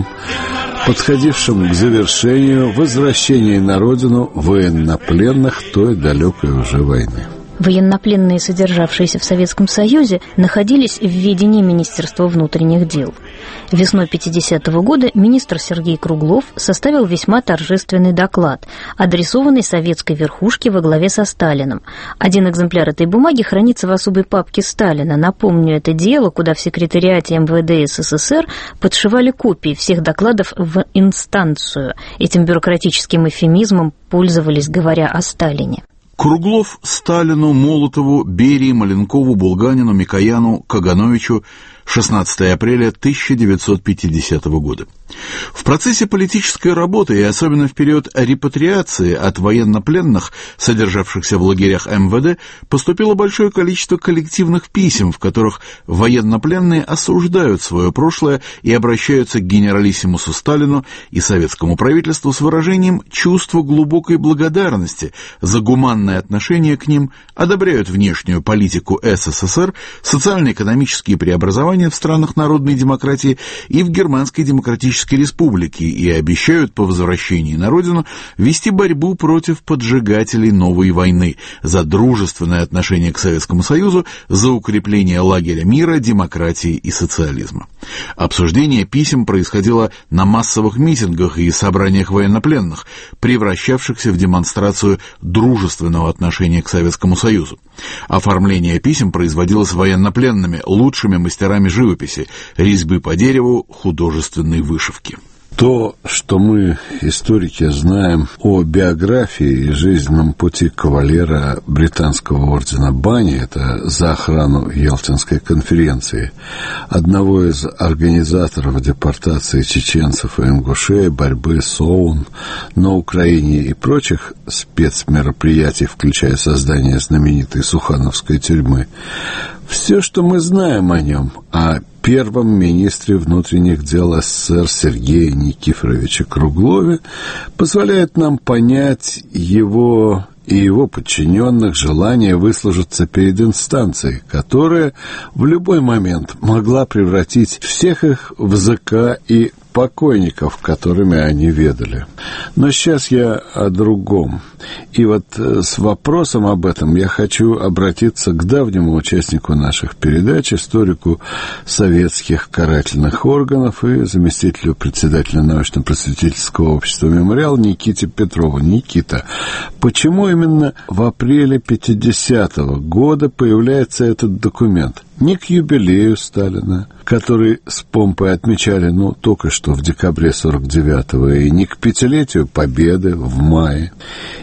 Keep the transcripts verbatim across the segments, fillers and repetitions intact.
годам, подходившим к завершению возвращения на родину военнопленных той далекой уже войны. Военнопленные, содержавшиеся в Советском Союзе, находились в ведении Министерства внутренних дел. Весной пятидесятого года министр Сергей Круглов составил весьма торжественный доклад, адресованный советской верхушке во главе со Сталиным. Один экземпляр этой бумаги хранится в особой папке Сталина. Напомню, это дело, куда в секретариате эм вэ дэ эс эс эс эр подшивали копии всех докладов в инстанцию. Этим бюрократическим эвфемизмом пользовались, говоря о Сталине. Круглов Сталину, Молотову, Берии, Маленкову, Булганину, Микояну, Кагановичу, шестнадцатого апреля тысяча девятьсот пятидесятого года. В процессе политической работы, и особенно в период репатриации от военнопленных, содержавшихся в лагерях эм вэ дэ, поступило большое количество коллективных писем, в которых военнопленные осуждают свое прошлое и обращаются к генералиссимусу Сталину и советскому правительству с выражением чувства глубокой благодарности за гуманное отношение к ним, одобряют внешнюю политику эс эс эс эр, социально-экономические преобразования в странах народной демократии и в Германской демократической республике и обещают по возвращении на родину вести борьбу против поджигателей новой войны, за дружественное отношение к Советскому Союзу, за укрепление лагеря мира, демократии и социализма. Обсуждение писем происходило на массовых митингах и собраниях военнопленных, превращавшихся в демонстрацию дружественного отношения к Советскому Союзу. Оформление писем производилось военнопленными, лучшими мастерами живописи, резьбы по дереву, художественной вышивки. То, что мы, историки, знаем о биографии и жизненном пути кавалера британского ордена Бани, это за охрану Ялтинской конференции, одного из организаторов депортации чеченцев и ингушей, борьбы с ОУН на Украине и прочих спецмероприятий, включая создание знаменитой Сухановской тюрьмы, все, что мы знаем о нем, о первом министре внутренних дел эс эс эс эр Сергее Никифоровиче Круглове, позволяет нам понять его и его подчиненных желание выслужиться перед инстанцией, которая в любой момент могла превратить всех их в зэка и покойников, которыми они ведали. Но сейчас я о другом. И вот с вопросом об этом я хочу обратиться к давнему участнику наших передач, историку советских карательных органов и заместителю председателя научно-просветительского общества «Мемориал» Никите Петрову. Никита, почему именно в апреле пятидесятого года появляется этот документ? Не к юбилею Сталина, который с помпой отмечали, ну, только что в декабре сорок девятого, и не к пятилетию Победы в мае.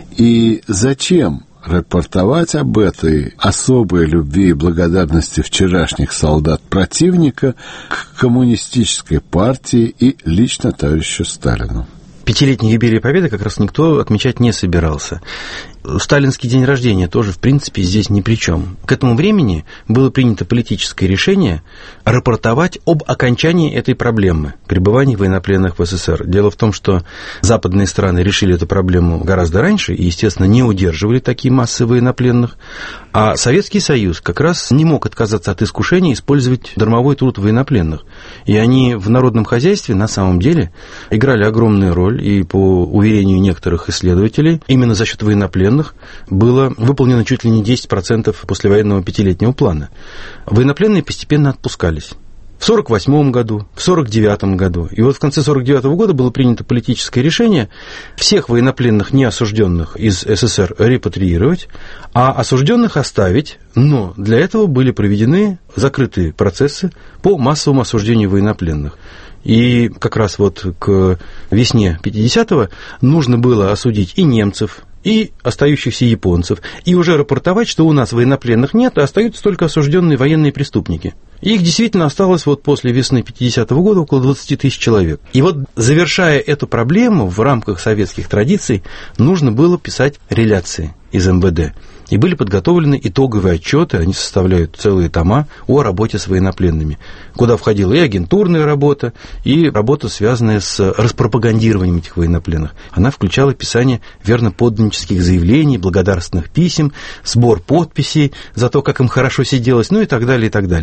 И зачем рапортовать об этой особой любви и благодарности вчерашних солдат противника к коммунистической партии и лично товарищу Сталину? Пятилетний юбилей Победы как раз никто отмечать не собирался. Сталинский день рождения тоже, в принципе, здесь ни при чем. К этому времени было принято политическое решение рапортовать об окончании этой проблемы пребывания военнопленных в эс эс эс эр. Дело в том, что западные страны решили эту проблему гораздо раньше и, естественно, не удерживали такие массы военнопленных, а Советский Союз как раз не мог отказаться от искушения использовать дармовой труд военнопленных. И они в народном хозяйстве на самом деле играли огромную роль, и по уверению некоторых исследователей, именно за счет военнопленных было выполнено чуть ли не десять процентов послевоенного пятилетнего плана. Военнопленные постепенно отпускались. В сорок восьмом году, в сорок девятом году. И вот в конце сорок девятого года было принято политическое решение всех военнопленных неосужденных из эс эс эс эр репатриировать, а осужденных оставить, но для этого были проведены закрытые процессы по массовому осуждению военнопленных. И как раз вот к весне пятидесятого нужно было осудить и немцев, и остающихся японцев, и уже рапортовать, что у нас военнопленных нет, а остаются только осужденные военные преступники. И их действительно осталось вот после весны пятидесятого года около двадцать тысяч человек. И вот, завершая эту проблему в рамках советских традиций, нужно было писать реляции из эм вэ дэ. И были подготовлены итоговые отчеты, они составляют целые тома о работе с военнопленными, куда входила и агентурная работа, и работа, связанная с распропагандированием этих военнопленных. Она включала писание верноподданнических заявлений, благодарственных писем, сбор подписей за то, как им хорошо сиделось, ну и так далее, и так далее.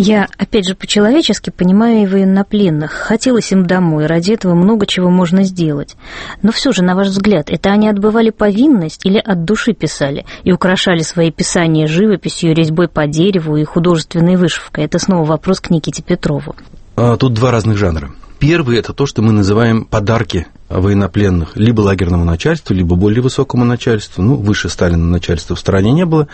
Я, опять же, по-человечески понимаю и военнопленных. Хотелось им домой, ради этого много чего можно сделать. Но все же, на ваш взгляд, это они отбывали повинность или от души писали и украшали свои писания живописью, резьбой по дереву и художественной вышивкой? Это снова вопрос к Никите Петрову. А, тут два разных жанра. Первый – это то, что мы называем подарки военнопленных либо лагерному начальству, либо более высокому начальству. Ну, выше Сталина начальства в стране не было.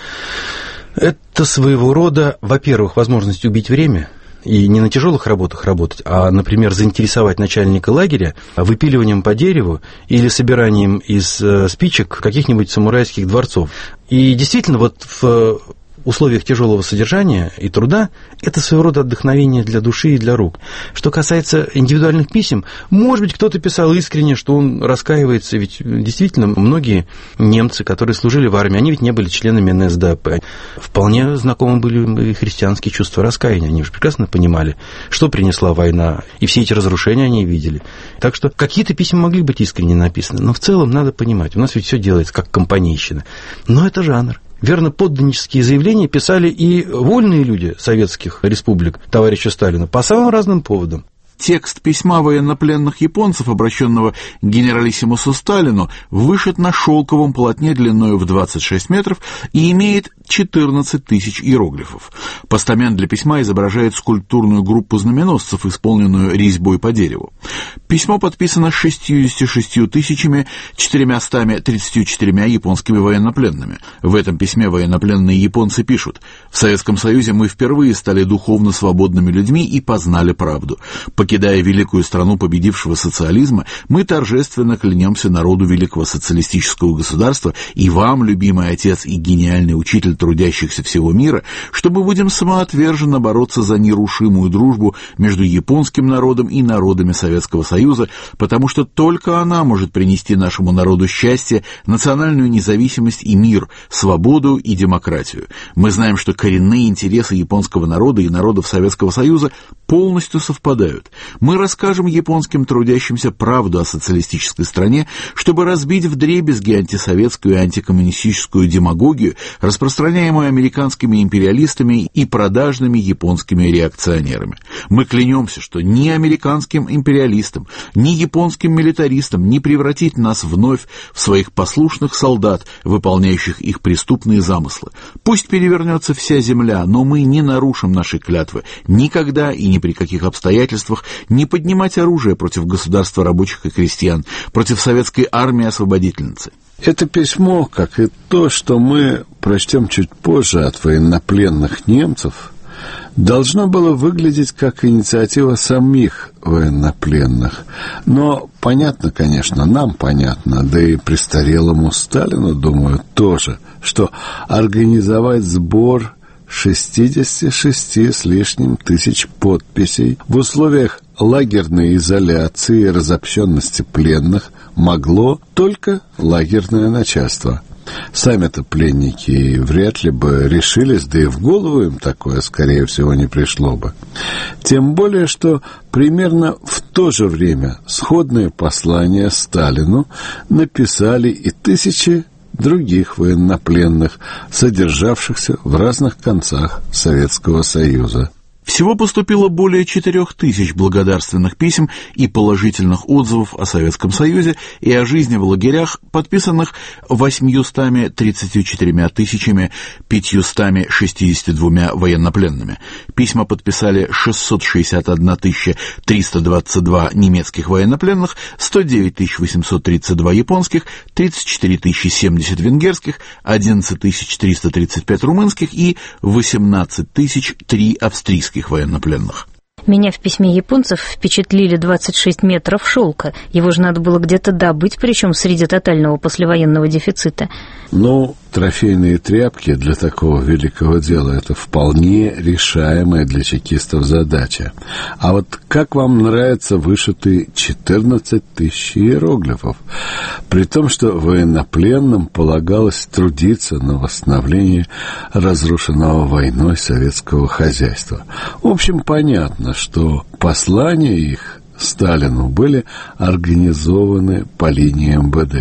Это своего рода, во-первых, возможность убить время и не на тяжелых работах работать, а, например, заинтересовать начальника лагеря выпиливанием по дереву или собиранием из спичек каких-нибудь самурайских дворцов. И действительно, вот в условиях тяжелого содержания и труда это своего рода отдохновение для души и для рук. Что касается индивидуальных писем, может быть, кто-то писал искренне, что он раскаивается, ведь действительно многие немцы, которые служили в армии, они ведь не были членами эн эс дэ а пэ. Вполне знакомы были и христианские чувства раскаяния, они же прекрасно понимали, что принесла война, и все эти разрушения они видели. Так что какие-то письма могли быть искренне написаны, но в целом надо понимать, у нас ведь все делается как компанейщина, но это жанр. Верноподданнические заявления писали и вольные люди советских республик товарищу Сталину по самым разным поводам. Текст письма военнопленных японцев, обращенного к генералиссимусу Сталину, вышит на шелковом полотне длиною в двадцать шесть метров и имеет четырнадцать тысяч иероглифов. Постамент для письма изображает скульптурную группу знаменосцев, исполненную резьбой по дереву. Письмо подписано шестьюдесятью шестью тысячами четырьмястами тридцатью четырьмя японскими военнопленными. В этом письме военнопленные японцы пишут: «В Советском Союзе мы впервые стали духовно свободными людьми и познали правду. Покидая великую страну победившего социализма, мы торжественно клянемся народу великого социалистического государства и вам, любимый отец и гениальный учитель трудящихся всего мира, что мы будем самоотверженно бороться за нерушимую дружбу между японским народом и народами Советского Союза, потому что только она может принести нашему народу счастье, национальную независимость и мир, свободу и демократию. Мы знаем, что коренные интересы японского народа и народов Советского Союза полностью совпадают. Мы расскажем японским трудящимся правду о социалистической стране, чтобы разбить вдребезги антисоветскую и антикоммунистическую демагогию, распространяемую американскими империалистами и продажными японскими реакционерами. Мы клянемся, что ни американским империалистам, ни японским милитаристам не превратить нас вновь в своих послушных солдат, выполняющих их преступные замыслы. Пусть перевернется вся земля, но мы не нарушим нашей клятвы никогда и ни при каких обстоятельствах не поднимать оружие против государства рабочих и крестьян, против советской армии-освободительницы». Это письмо, как и то, что мы прочтем чуть позже от военнопленных немцев, должно было выглядеть как инициатива самих военнопленных. Но понятно, конечно, нам понятно, да и престарелому Сталину, думаю, тоже, что организовать сбор шестьдесят шесть с лишним тысяч подписей в условиях лагерной изоляции и разобщенности пленных могло только лагерное начальство. Сами-то пленники вряд ли бы решились, да и в голову им такое, скорее всего, не пришло бы. Тем более, что примерно в то же время сходные послания Сталину написали и тысячи других военнопленных, содержавшихся в разных концах Советского Союза. Всего поступило более четырех тысяч благодарственных писем и положительных отзывов о Советском Союзе и о жизни в лагерях, подписанных восьмьюстами тридцатью четырьмя тысячами пятьюстами шестьюдесятью двумя военнопленными. Письма подписали шестьсот шестьдесят одна тысяча триста двадцать два немецких военнопленных, сто девять тысяч восемьсот тридцать два японских, тридцать четыре тысячи семьдесят венгерских, одиннадцать тысяч триста тридцать пять румынских и восемнадцать тысяч три австрийских военнопленных. Меня в письме японцев впечатлили двадцать шесть метров шелка. Его же надо было где-то добыть, причем среди тотального послевоенного дефицита. Ну, трофейные тряпки для такого великого дела — это вполне решаемая для чекистов задача. А вот как вам нравятся вышитые четырнадцать тысяч иероглифов? При том, что военнопленным полагалось трудиться на восстановлении разрушенного войной советского хозяйства. В общем, понятно, что послания их Сталину были организованы по линии эм вэ дэ.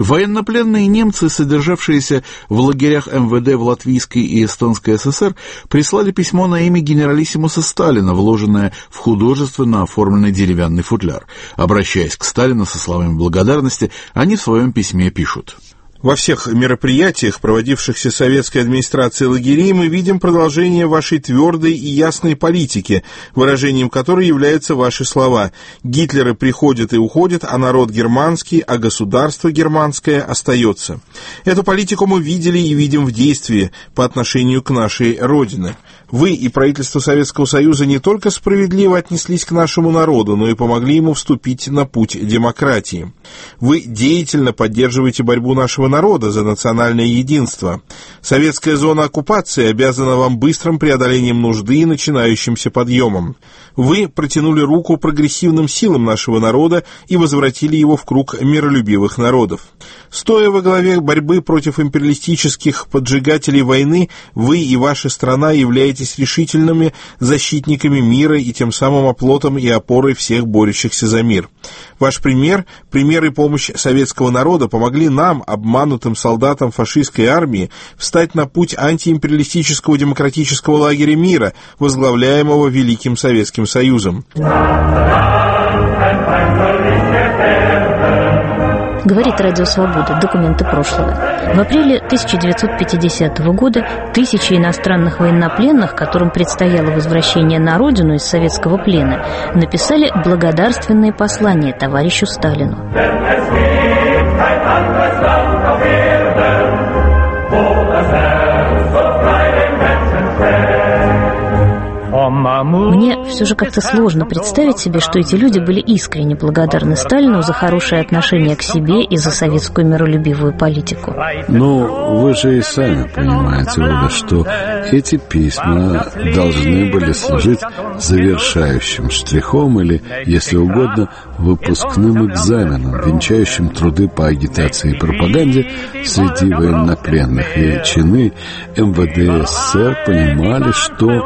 Военнопленные немцы, содержавшиеся в лагерях эм вэ дэ в Латвийской и Эстонской эс эс эр, прислали письмо на имя генералиссимуса Сталина, вложенное в художественно оформленный деревянный футляр. Обращаясь к Сталину со словами благодарности, они в своем письме пишут: «Во всех мероприятиях, проводившихся советской администрацией лагерей, мы видим продолжение вашей твердой и ясной политики, выражением которой являются ваши слова: «Гитлеры приходят и уходят, а народ германский, а государство германское остается». Эту политику мы видели и видим в действии по отношению к нашей Родине. Вы и правительство Советского Союза не только справедливо отнеслись к нашему народу, но и помогли ему вступить на путь демократии. Вы деятельно поддерживаете борьбу нашего народа за национальное единство. Советская зона оккупации обязана вам быстрым преодолением нужды и начинающимся подъемом. Вы протянули руку прогрессивным силам нашего народа и возвратили его в круг миролюбивых народов. Стоя во главе борьбы против империалистических поджигателей войны, вы и ваша страна являетесь решительными защитниками мира и тем самым оплотом и опорой всех борющихся за мир. Ваш пример, пример и помощь советского народа помогли нам, обманутым солдатам фашистской армии, встать на путь антиимпериалистического демократического лагеря мира, возглавляемого Великим Советским Союзом. Говорит Радио Свобода. Документы прошлого. В апреле тысяча девятьсот пятидесятого года тысячи иностранных военнопленных, которым предстояло возвращение на родину из советского плена, написали благодарственные послания товарищу Сталину. Мне все же как-то сложно представить себе, что эти люди были искренне благодарны Сталину за хорошее отношение к себе и за советскую миролюбивую политику. Ну, вы же и сами понимаете, Оля, что эти письма должны были служить завершающим штрихом или, если угодно, выпускным экзаменом, венчающим труды по агитации и пропаганде среди военнопленных. И чины эм вэ дэ эс эс эр понимали, что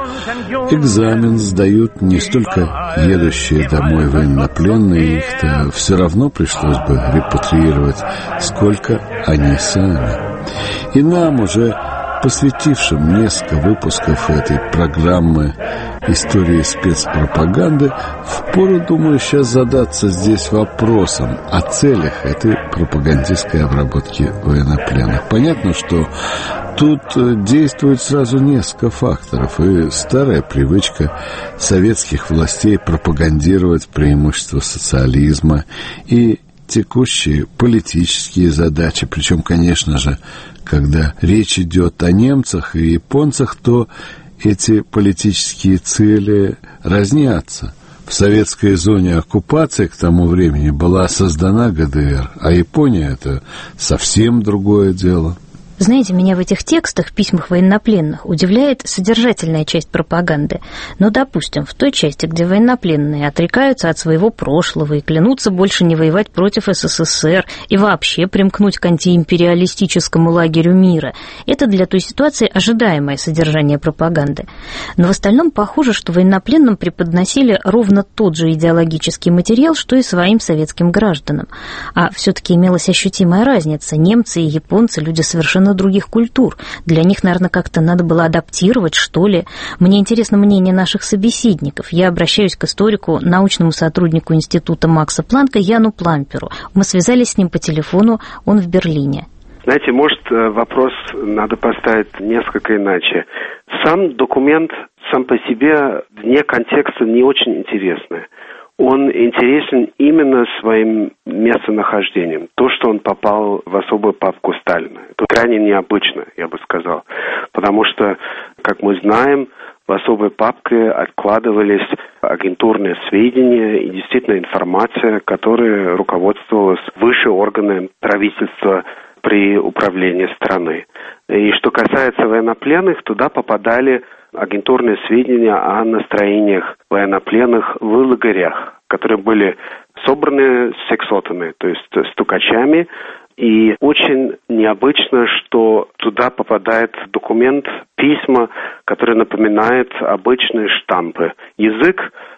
экзамен сдают не столько едущие домой военнопленные, их-то все равно пришлось бы репатриировать, сколько они сами. И нам, уже посвятившим несколько выпусков этой программы «Истории спецпропаганды», впору, думаю, сейчас задаться здесь вопросом о целях этой пропагандистской обработки военнопленных. Понятно, что тут действует сразу несколько факторов, и старая привычка советских властей пропагандировать преимущества социализма, и текущие политические задачи. Причем, конечно же, когда речь идет о немцах и японцах, то эти политические цели разнятся. В советской зоне оккупации к тому времени была создана гэ дэ эр, а Япония — это совсем другое дело. Знаете, меня в этих текстах, письмах военнопленных, удивляет содержательная часть пропаганды. Но, допустим, в той части, где военнопленные отрекаются от своего прошлого и клянутся больше не воевать против эс эс эс эр и вообще примкнуть к антиимпериалистическому лагерю мира, это для той ситуации ожидаемое содержание пропаганды. Но в остальном похоже, что военнопленным преподносили ровно тот же идеологический материал, что и своим советским гражданам. А все-таки имелась ощутимая разница. Немцы и японцы — люди совершенно других культур. Для них, наверное, как-то надо было адаптировать, что ли. Мне интересно мнение наших собеседников. Я обращаюсь к историку, научному сотруднику Института Макса Планка Яну Пламперу. Мы связались с ним по телефону, он в Берлине. Знаете, может, вопрос надо поставить несколько иначе. Сам документ сам по себе вне контекста не очень интересный. Он интересен именно своим местонахождением. То, что он попал в особую папку Сталина. Это крайне необычно, я бы сказал. Потому что, как мы знаем, в особой папке откладывались агентурные сведения и действительно информация, которой руководствовалась высшие органы правительства при управлении страны. И что касается военнопленных, туда попадали агентурные сведения о настроениях военнопленных в лагерях, которые были собраны сексотами, то есть стукачами. И очень необычно, что туда попадает документ, письма, которые напоминают обычные штампы. Язык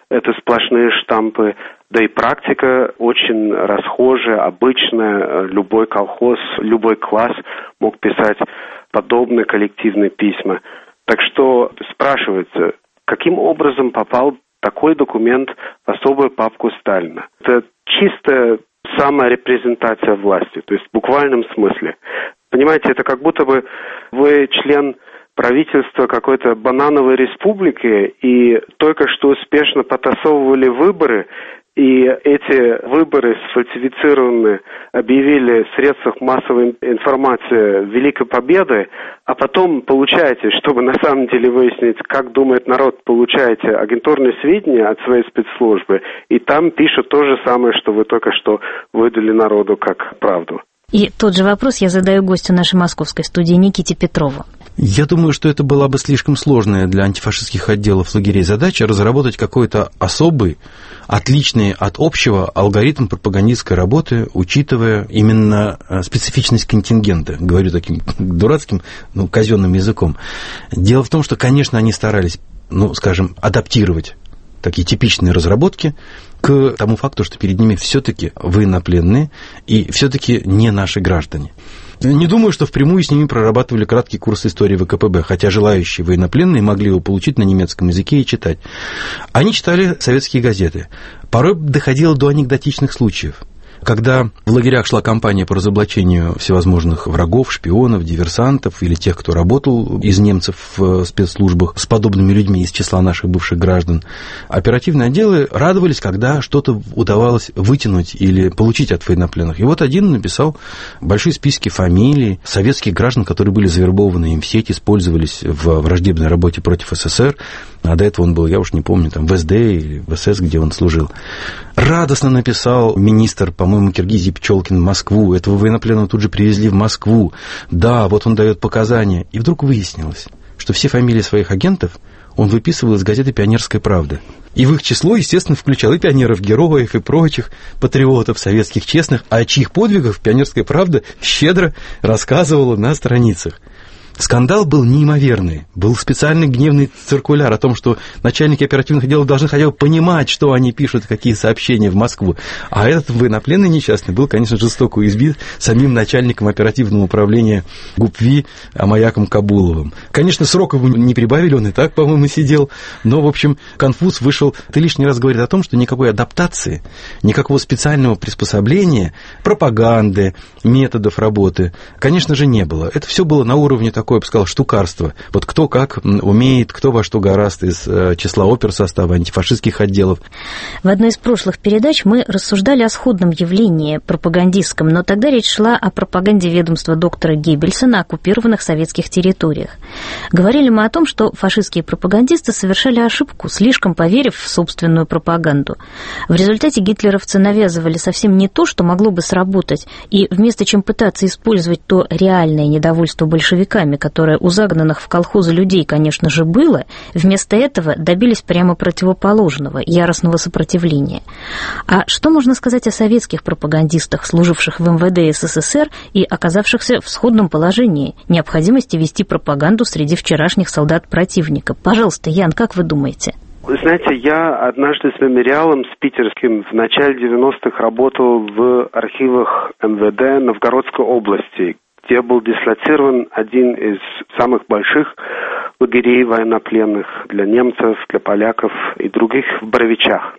это сплошные штампы. Да и практика очень расхожая, обычная. Любой колхоз, любой класс мог писать подобные коллективные письма. Так что спрашивается, каким образом попал такой документ в особую папку Сталина? Это чистая саморепрезентация власти, то есть в буквальном смысле. Понимаете, это как будто бы вы член правительства какой-то банановой республики и только что успешно потасовывали выборы, и эти выборы сфальсифицированы, объявили в средствах массовой информации великой победой, а потом получаете, чтобы на самом деле выяснить, как думает народ, получаете агентурные сведения от своей спецслужбы, и там пишут то же самое, что вы только что выдали народу как правду. И тот же вопрос я задаю гостю нашей московской студии Никите Петрову. Я думаю, что это была бы слишком сложная для антифашистских отделов лагерей задача разработать какой-то особый, отличный от общего алгоритм пропагандистской работы, учитывая именно специфичность контингента. Говорю таким дурацким, ну, казенным языком. Дело в том, что, конечно, они старались, ну, скажем, адаптировать такие типичные разработки к тому факту, что перед ними все-таки военнопленные и все-таки не наши граждане. Не думаю, что впрямую с ними прорабатывали краткий курс истории ВКПБ, хотя желающие военнопленные могли его получить на немецком языке и читать. Они читали советские газеты. Порой доходило до анекдотичных случаев. Когда в лагерях шла кампания по разоблачению всевозможных врагов, шпионов, диверсантов или тех, кто работал из немцев в спецслужбах с подобными людьми из числа наших бывших граждан, оперативные отделы радовались, когда что-то удавалось вытянуть или получить от военнопленных. И вот один написал большие списки фамилий советских граждан, которые были завербованы им в сеть, использовались в враждебной работе против СССР. А до этого он был, я уж не помню, там в СД или в СС, где он служил. Радостно написал министр, по-моему, Киргизии Пчелкин в Москву. Этого военнопленного тут же привезли в Москву. Да, вот он дает показания. И вдруг выяснилось, что все фамилии своих агентов он выписывал из газеты «Пионерская правда». И в их число, естественно, включал и пионеров-героев, и прочих патриотов советских честных, о чьих подвигах «Пионерская правда» щедро рассказывала на страницах. Скандал был неимоверный. Был специальный гневный циркуляр о том, что начальники оперативных отделов должны хотя бы понимать, что они пишут, какие сообщения в Москву. А этот военнопленный несчастный был, конечно, жестоко избит самим начальником оперативного управления ГУПВИ Амаяком Кабуловым. Конечно, сроков не прибавили, он и так, по-моему, сидел. Но, в общем, конфуз вышел. Ты лишний раз говорит о том, что никакой адаптации, никакого специального приспособления, пропаганды, методов работы, конечно же, не было. Это все было на уровне такого, я бы сказал, штукарство. Вот кто как умеет, кто во что горазд из числа оперсостава, антифашистских отделов. В одной из прошлых передач мы рассуждали о сходном явлении пропагандистском, но тогда речь шла о пропаганде ведомства доктора Геббельса на оккупированных советских территориях. Говорили мы о том, что фашистские пропагандисты совершали ошибку, слишком поверив в собственную пропаганду. В результате гитлеровцы навязывали совсем не то, что могло бы сработать, и вместо чем пытаться использовать то реальное недовольство большевиками, которое у загнанных в колхозы людей, конечно же, было, вместо этого добились прямо противоположного, яростного сопротивления. А что можно сказать о советских пропагандистах, служивших в эм вэ дэ СССР и оказавшихся в сходном положении, необходимости вести пропаганду среди вчерашних солдат противника? Пожалуйста, Ян, как вы думаете? Вы знаете, я однажды с мемориалом, с питерским, в начале девяностых работал в архивах эм вэ дэ Новгородской области, где был дислоцирован один из самых больших лагерей военнопленных для немцев, для поляков и других в Боровичах.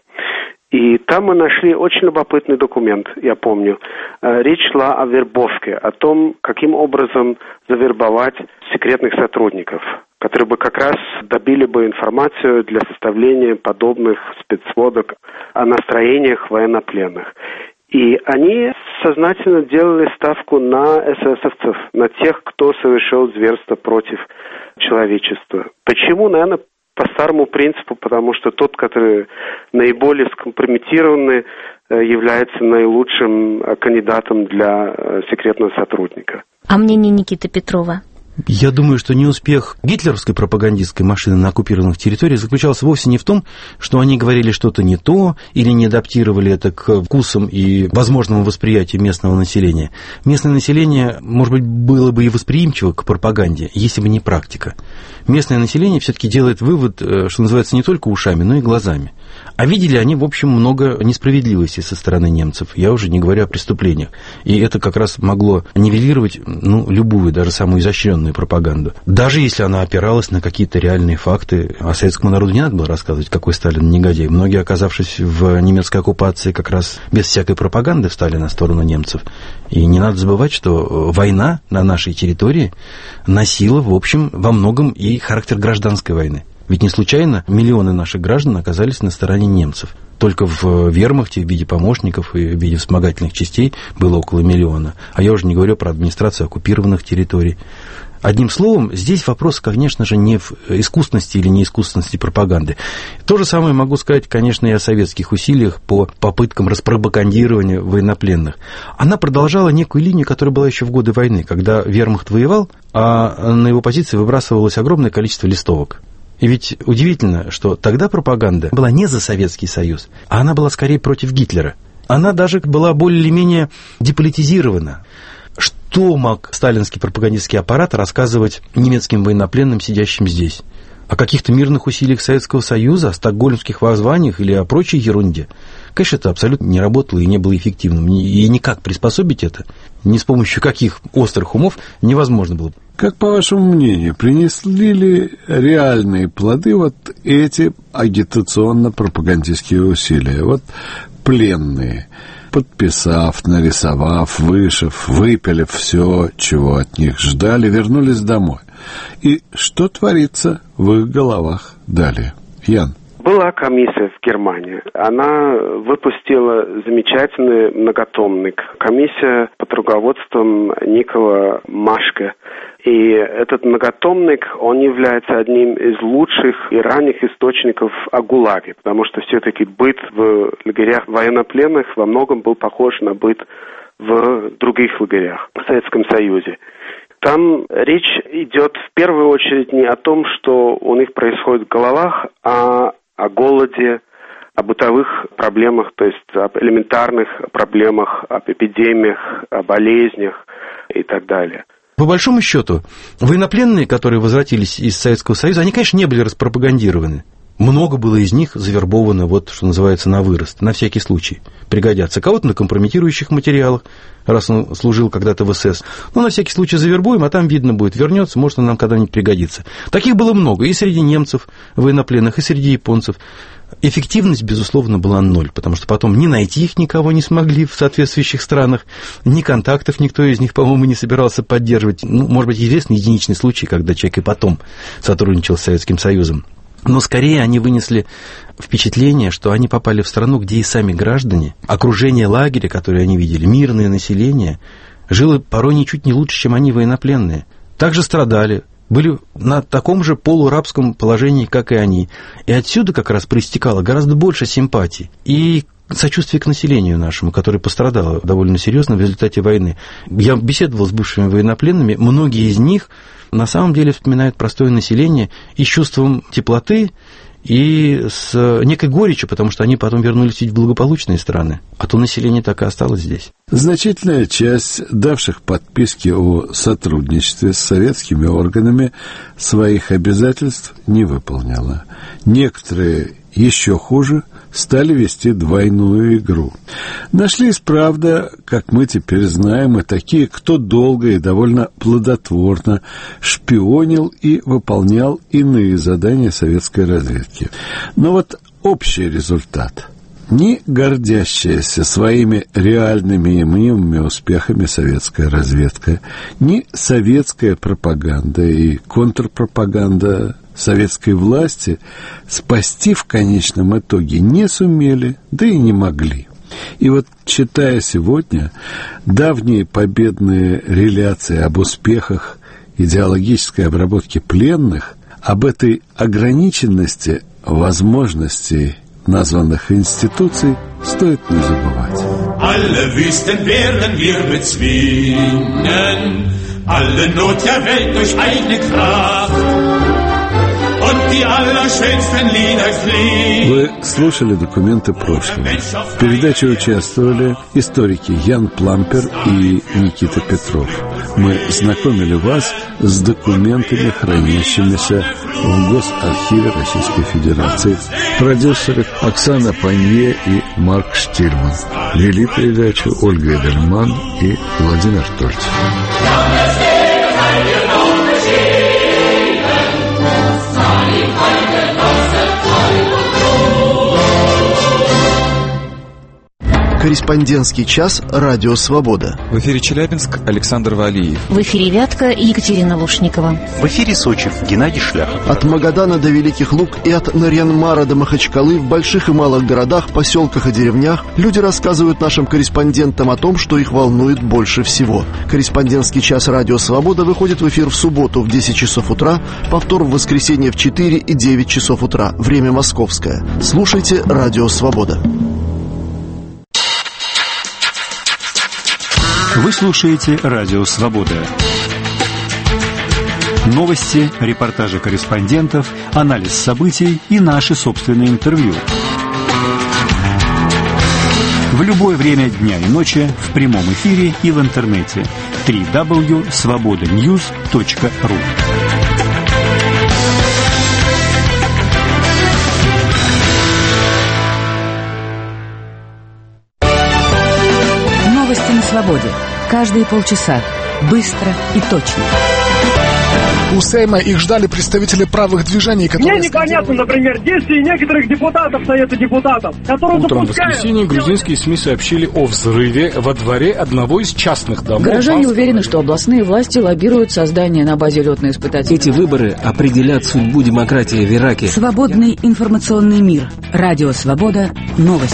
И там мы нашли очень любопытный документ, я помню. Речь шла о вербовке, о том, каким образом завербовать секретных сотрудников, которые бы как раз добили бы информацию для составления подобных спецсводок о настроениях военнопленных. И они сознательно делали ставку на эсэсовцев, на тех, кто совершил зверство против человечества. Почему? Наверное, по старому принципу, потому что тот, который наиболее скомпрометированный, является наилучшим кандидатом для секретного сотрудника. А мнение Никиты Петрова? Я думаю, что неуспех гитлеровской пропагандистской машины на оккупированных территориях заключался вовсе не в том, что они говорили что-то не то или не адаптировали это к вкусам и возможному восприятию местного населения. Местное население, может быть, было бы и восприимчиво к пропаганде, если бы не практика. Местное население все-таки делает вывод, что называется, не только ушами, но и глазами. А видели они, в общем, много несправедливости со стороны немцев. Я уже не говорю о преступлениях. И это как раз могло нивелировать, ну, любую, даже самую изощренную пропаганду. Даже если она опиралась на какие-то реальные факты. А советскому народу не надо было рассказывать, какой Сталин негодяй. Многие, оказавшись в немецкой оккупации, как раз без всякой пропаганды встали на сторону немцев. И не надо забывать, что война на нашей территории носила, в общем, во многом и характер гражданской войны. Ведь не случайно миллионы наших граждан оказались на стороне немцев. Только в вермахте в виде помощников и в виде вспомогательных частей было около миллиона. А я уже не говорю про администрацию оккупированных территорий. Одним словом, здесь вопрос, конечно же, не в искусности или неискусности пропаганды. То же самое могу сказать, конечно, и о советских усилиях по попыткам распропагандирования военнопленных. Она продолжала некую линию, которая была еще в годы войны, когда вермахт воевал, а на его позиции выбрасывалось огромное количество листовок. И ведь удивительно, что тогда пропаганда была не за Советский Союз, а она была скорее против Гитлера. Она даже была более-менее деполитизирована. Что мог сталинский пропагандистский аппарат рассказывать немецким военнопленным, сидящим здесь? О каких-то мирных усилиях Советского Союза, о стокгольмских воззваниях или о прочей ерунде? Конечно, это абсолютно не работало и не было эффективным. И никак приспособить это, ни с помощью каких острых умов, невозможно было. Как, по вашему мнению, принесли ли реальные плоды вот эти агитационно-пропагандистские усилия? Вот пленные, подписав, нарисовав, вышив, выпилив все, чего от них ждали, вернулись домой. И что творится в их головах далее? Ян. Была комиссия в Германии. Она выпустила замечательный многотомник. Комиссия под руководством Никола Машке. И этот многотомник, он является одним из лучших и ранних источников о ГУЛАГе, потому что все-таки быт в лагерях военнопленных во многом был похож на быт в других лагерях в Советском Союзе. Там речь идет в первую очередь не о том, что у них происходит в головах, а о голоде, о бытовых проблемах, то есть об элементарных проблемах, об эпидемиях, о болезнях и так далее. По большому счету, военнопленные, которые возвратились из Советского Союза, они, конечно, не были распропагандированы. Много было из них завербовано, вот, что называется, на вырост, на всякий случай. Пригодятся. Кого-то на компрометирующих материалах, раз он служил когда-то в СС. Ну, на всякий случай завербуем, а там видно будет, вернется, может, он нам когда-нибудь пригодится. Таких было много и среди немцев военнопленных, и среди японцев. Эффективность, безусловно, была ноль, потому что потом ни найти их никого не смогли в соответствующих странах, ни контактов никто из них, по-моему, не собирался поддерживать. Ну, может быть, известный единичный случай, когда человек и потом сотрудничал с Советским Союзом. Но скорее они вынесли впечатление, что они попали в страну, где и сами граждане, окружение лагеря, которое они видели, мирное население, жило порой ничуть не лучше, чем они, военнопленные. Также страдали, были на таком же полурабском положении, как и они. И отсюда как раз проистекало гораздо больше симпатий и сочувствие к населению нашему, которое пострадало довольно серьезно в результате войны. Я беседовал с бывшими военнопленными, многие из них на самом деле вспоминают простое население и с чувством теплоты, и с некой горечью, потому что они потом вернулись в благополучные страны, а то население так и осталось здесь. Значительная часть давших подписки о сотрудничестве с советскими органами своих обязательств не выполняла. Некоторые, еще хуже, стали вести двойную игру. Нашлись, правда, как мы теперь знаем, и такие, кто долго и довольно плодотворно шпионил и выполнял иные задания советской разведки. Но вот общий результат. Ни гордящаяся своими реальными и мнимыми успехами советская разведка, ни советская пропаганда и контрпропаганда советской власти спасти в конечном итоге не сумели, да и не могли. И вот, читая сегодня давние победные реляции об успехах идеологической обработки пленных, об этой ограниченности возможностей названных институций стоит не забывать. Alle Wüsten werden wir bezwingen, alle Not der Welt durch eigene Kraft. Вы слушали «Документы прошлого». В передаче участвовали историки Ян Плампер и Никита Петров. Мы знакомили вас с документами, хранящимися в Госархиве Российской Федерации. Продюсеры Оксана Панье и Марк Штильман. Вели передачу Ольга Эдельман и Владимир Тольцев. Корреспондентский час «Радио Свобода». В эфире Челябинск, Александр Валиев. В эфире Вятка, Екатерина Лушникова. В эфире Сочи, Геннадий Шляхов. От Магадана до Великих Луг и от Нарьян-Мара до Махачкалы в больших и малых городах, поселках и деревнях люди рассказывают нашим корреспондентам о том, что их волнует больше всего. Корреспондентский час «Радио Свобода» выходит в эфир в субботу в десять часов утра, повтор в воскресенье в четыре и девять часов утра. Время московское. Слушайте «Радио Свобода». Вы слушаете «Радио Свобода». Новости, репортажи корреспондентов, анализ событий и наши собственные интервью. В любое время дня и ночи в прямом эфире и в интернете. дабл ю дабл ю дабл ю точка свобода ньюс точка ру. Новости на свободе. Каждые полчаса. Быстро и точно. У Сейма их ждали представители правых движений, которые... Мне непонятно, например, действия некоторых депутатов Совета депутатов, которые Утром допускают... в воскресенье грузинские СМИ сообщили о взрыве во дворе одного из частных домов. Горожане уверены, что областные власти лоббируют создание на базе летно-испытательного. Эти выборы определят судьбу демократии в Ираке. Свободный информационный мир. Радио Свобода. Новости.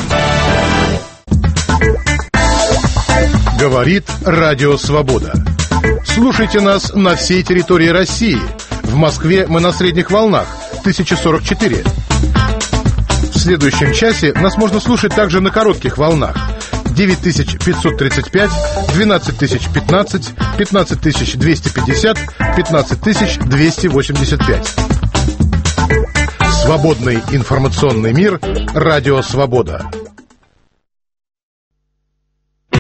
Говорит Радио Свобода. Слушайте нас на всей территории России. В Москве мы на средних волнах тысяча сорок четыре. В следующем часе нас можно слушать также на коротких волнах девять тысяч пятьсот тридцать пять, двенадцать тысяч пятнадцать, пятнадцать тысяч двести пятьдесят, пятнадцать тысяч двести восемьдесят пять. Свободный информационный мир. Радио Свобода.